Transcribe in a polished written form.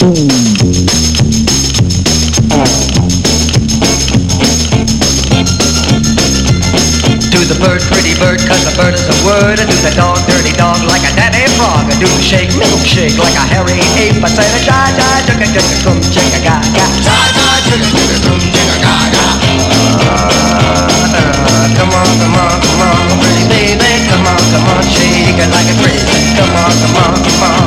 Do the bird, pretty bird, cause the bird is a word. I do the dog, dirty dog, like a daddy frog. I do the shake, milkshake, like a hairy ape. I say the ja-ja, jugga-jugga, kum, jigga-ga-ga. Ja-ja, jugga-jugga, kum, jigga-ga-ga. Come on, come on, come on, pretty baby. Come on, shake it like a crazy. Come on, come on, come on.